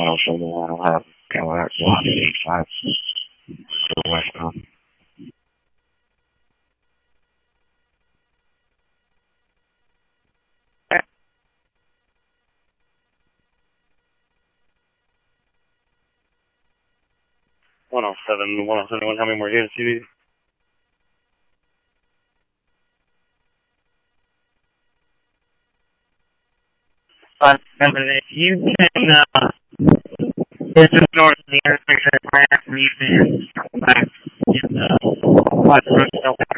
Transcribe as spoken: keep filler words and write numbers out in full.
one oh seven one will have Cadillac one eight five to westbound. one oh seven, one oh seven one, how many more units do you need? Uh, if you can, uh, it's just north of the intersection of Grant, Reef, and back in the West Road,